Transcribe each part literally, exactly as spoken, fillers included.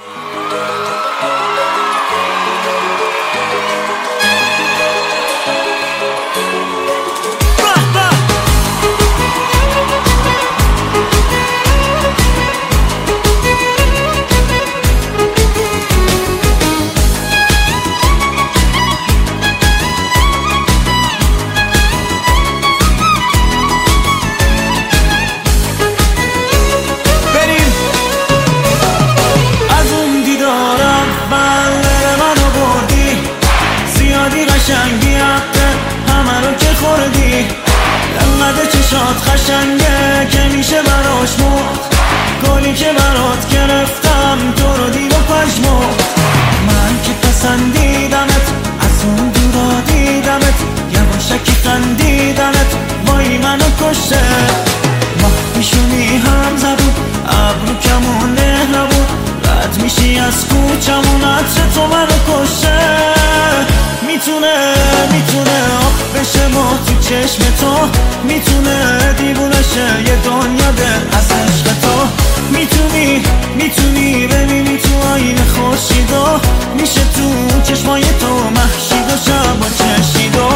قشنگی حقه همه رو که خوردی، انقدر چشات خشنگه که میشه براش مرد. گلی که برات گرفتم تو رو دید و پشمرد. من که پسندیدمت از اون دورا دیدمت، یواشکی خندیدمت وای منو کشته. ماه پیشونی هم زبون ابرو کمون نه نبود، رد میشی از کوچمون عطر تو منو کشته. میتونه میتونه آب بشه ما تو چشم تو، میتونه دیوونه شه یه دنیا دل از عشق تو. میتونی میتونی ببینی تو آینه خورشید و میشه تو چشمای تو محشید و شب و چشید و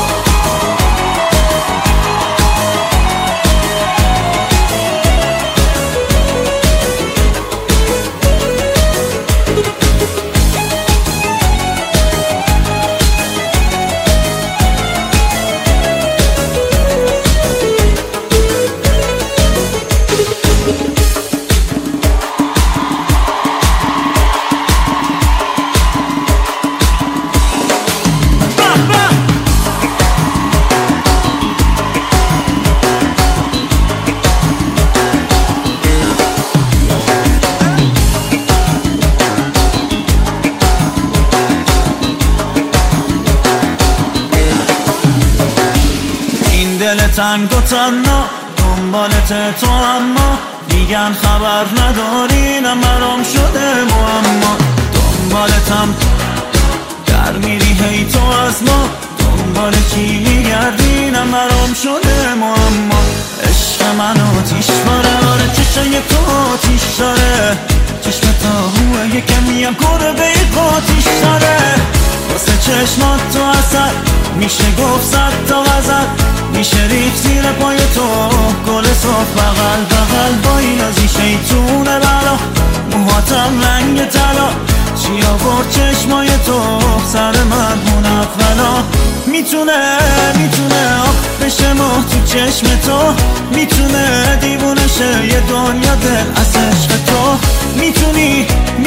دل تنگ و تنها دنبالت تو، اما میگن خبر نداری نه مرام شده معما. دنبالتم در میری هی تو از ما، دنبال کی میگردی نه مرام شده معما. عشق من آتیش باره، آره چشای تو آتیش داره، چشم تا هوه یکمی هم گربه قاتیش داره. واسه چشمات تو اثر میشه گفت صد تا غزل، میشه ریخت زیر پای تو گل صاف بغل بغل. با این ازی شیطونه بلا موهاتم رنگ طلا، چی آورد چشمای تو سر من اون اولا. میتونه میتونه آب بشه ماه تو چشم تو، میتونه دیوونه شه یه دنیا دل از عشق تو. میتونی